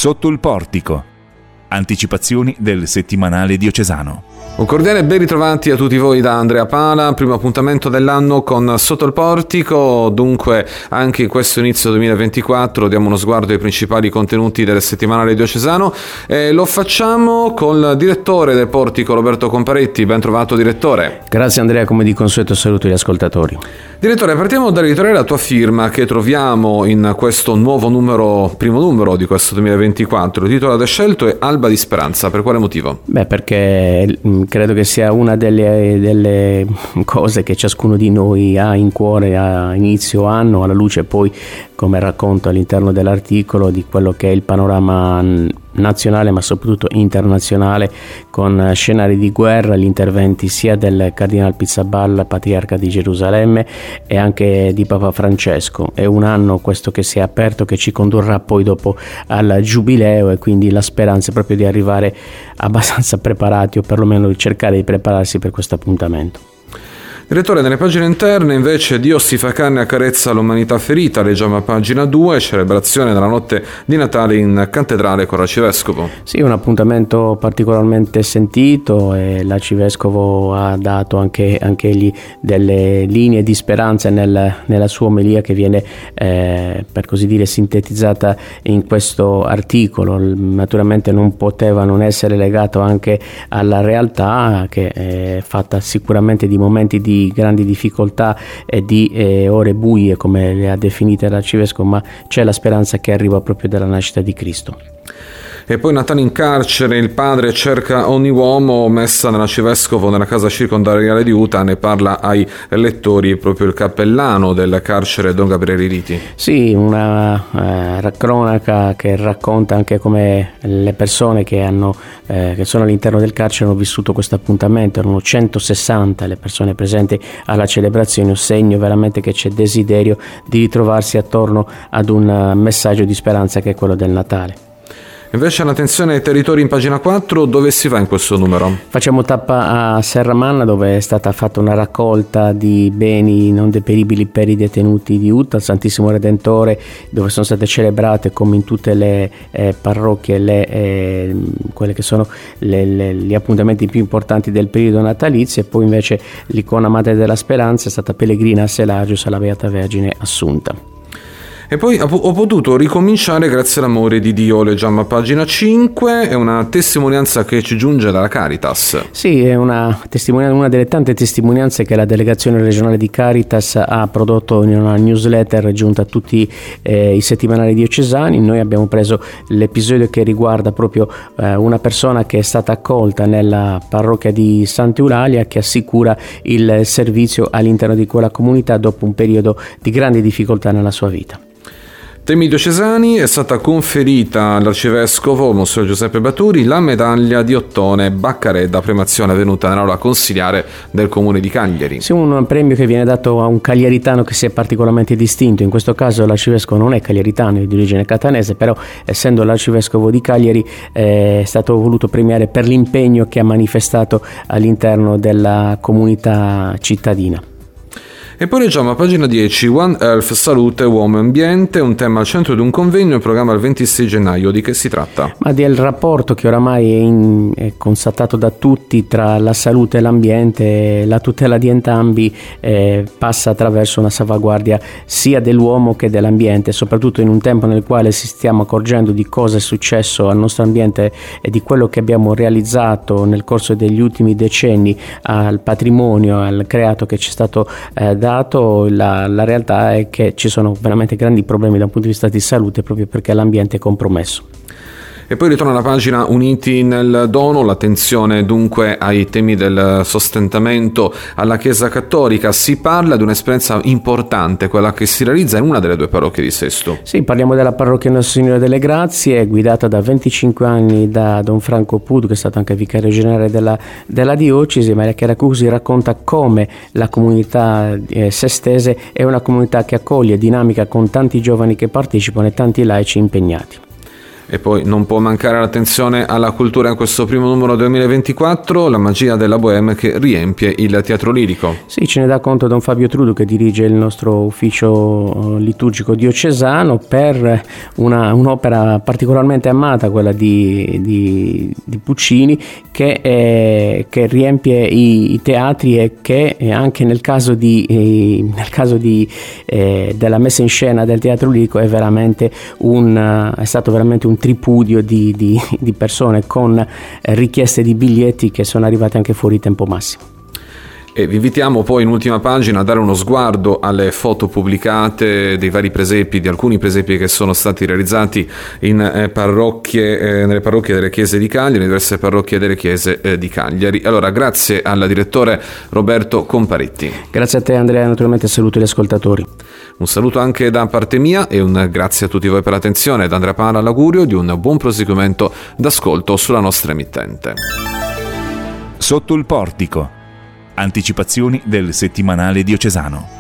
Sotto il portico. Anticipazioni del settimanale diocesano. Un cordiale ben ritrovati a tutti voi da Andrea Pala, primo appuntamento dell'anno con Sotto il Portico. Dunque anche in questo inizio 2024 diamo uno sguardo ai principali contenuti del settimanale diocesano e lo facciamo con il direttore del Portico, Roberto Comparetti. Ben trovato, direttore. Grazie Andrea, come di consueto saluto gli ascoltatori. Direttore, partiamo dall'editoriale La tua firma che troviamo in questo nuovo numero, primo numero di questo 2024. Il titolo che scelto è Alba di Speranza. Per quale motivo? Perché credo che sia una delle cose che ciascuno di noi ha in cuore a inizio anno, alla luce poi, come racconto all'interno dell'articolo, di quello che è il panorama nazionale ma soprattutto internazionale, con scenari di guerra, gli interventi sia del Cardinal Pizzaballa, patriarca di Gerusalemme, e anche di Papa Francesco. È un anno questo che si è aperto, che ci condurrà poi dopo al Giubileo, e quindi la speranza è proprio di arrivare abbastanza preparati, o perlomeno di cercare di prepararsi per questo appuntamento. Direttore, nelle pagine interne invece Dio si fa carne e accarezza l'umanità ferita, leggiamo a pagina 2, celebrazione della notte di Natale in cattedrale con l'arcivescovo. Sì, un appuntamento particolarmente sentito, e l'arcivescovo ha dato anche egli delle linee di speranza nella sua omelia, che viene per così dire sintetizzata in questo articolo. Naturalmente non poteva non essere legato anche alla realtà, che è fatta sicuramente di momenti di grandi difficoltà e di ore buie, come le ha definite l'arcivescovo, ma c'è la speranza che arriva proprio dalla nascita di Cristo. E poi Natale in carcere, il padre cerca ogni uomo, messa nell'arcivescovo nella casa circondariale di Uta, ne parla ai lettori proprio il cappellano del carcere Don Gabriele Riti. Sì, una cronaca che racconta anche come le persone che sono all'interno del carcere hanno vissuto questo appuntamento. Erano 160 le persone presenti alla celebrazione, un segno veramente che c'è desiderio di ritrovarsi attorno ad un messaggio di speranza che è quello del Natale. Invece l'attenzione ai territori in pagina 4, dove si va in questo numero? Facciamo tappa a Serramanna, dove è stata fatta una raccolta di beni non deperibili per i detenuti di Uta, al Santissimo Redentore, dove sono state celebrate, come in tutte le parrocchie, quelle che sono gli appuntamenti più importanti del periodo natalizio. E poi invece l'icona Madre della Speranza è stata pellegrina a Selagius, alla Beata Vergine Assunta. E poi ho potuto ricominciare grazie all'amore di Dio, leggiamo a pagina 5, è una testimonianza che ci giunge dalla Caritas. Sì, è una delle tante testimonianze che la delegazione regionale di Caritas ha prodotto in una newsletter giunta a tutti i settimanali diocesani. Noi abbiamo preso l'episodio che riguarda proprio una persona che è stata accolta nella parrocchia di Santa Eulalia, che assicura il servizio all'interno di quella comunità dopo un periodo di grandi difficoltà nella sua vita. Temi diocesani, è stata conferita all'arcivescovo Monsignor Giuseppe Baturi la medaglia di Ottone Baccaredda, premiazione avvenuta nell'aula consiliare del comune di Cagliari. Sì, un premio che viene dato a un cagliaritano che si è particolarmente distinto. In questo caso l'arcivescovo non è cagliaritano, è di origine catanese, però essendo l'arcivescovo di Cagliari è stato voluto premiare per l'impegno che ha manifestato all'interno della comunità cittadina. E poi leggiamo a pagina 10 One Health, salute, uomo e ambiente, un tema al centro di un convegno in programma il 26 gennaio. Di che si tratta? Ma del rapporto che oramai è constatato da tutti tra la salute e l'ambiente. La tutela di entrambi passa attraverso una salvaguardia sia dell'uomo che dell'ambiente, soprattutto in un tempo nel quale si stiamo accorgendo di cosa è successo al nostro ambiente e di quello che abbiamo realizzato nel corso degli ultimi decenni al patrimonio, al creato che ci è stato dato. La realtà è che ci sono veramente grandi problemi da un punto di vista di salute, proprio perché l'ambiente è compromesso. E poi ritorna alla pagina Uniti nel dono, l'attenzione dunque ai temi del sostentamento alla Chiesa Cattolica. Si parla di un'esperienza importante, quella che si realizza in una delle due parrocchie di Sesto. Sì, parliamo della parrocchia Nostro Signore delle Grazie, guidata da 25 anni da Don Franco Pud, che è stato anche vicario generale della diocesi. Maria Chiara Cusi racconta come la comunità sestese è una comunità che accoglie, dinamica, con tanti giovani che partecipano e tanti laici impegnati. E poi non può mancare l'attenzione alla cultura in questo primo numero 2024, la magia della Bohème che riempie il Teatro Lirico. Sì, ce ne dà conto Don Fabio Trudu, che dirige il nostro ufficio liturgico diocesano, per un'opera particolarmente amata, quella di Puccini, che riempie i teatri e che anche nel caso della messa in scena del Teatro Lirico è stato veramente un tripudio di persone con richieste di biglietti che sono arrivate anche fuori tempo massimo. E vi invitiamo poi in ultima pagina a dare uno sguardo alle foto pubblicate dei vari presepi, di alcuni presepi che sono stati realizzati in parrocchie, nelle parrocchie delle chiese di Cagliari, nelle diverse parrocchie delle chiese di Cagliari. Allora, grazie al direttore Roberto Comparetti. Grazie a te, Andrea, naturalmente saluto gli ascoltatori. Un saluto anche da parte mia e un grazie a tutti voi per l'attenzione. Da Andrea Pala l'augurio di un buon proseguimento d'ascolto sulla nostra emittente. Sotto il portico. Anticipazioni del settimanale diocesano.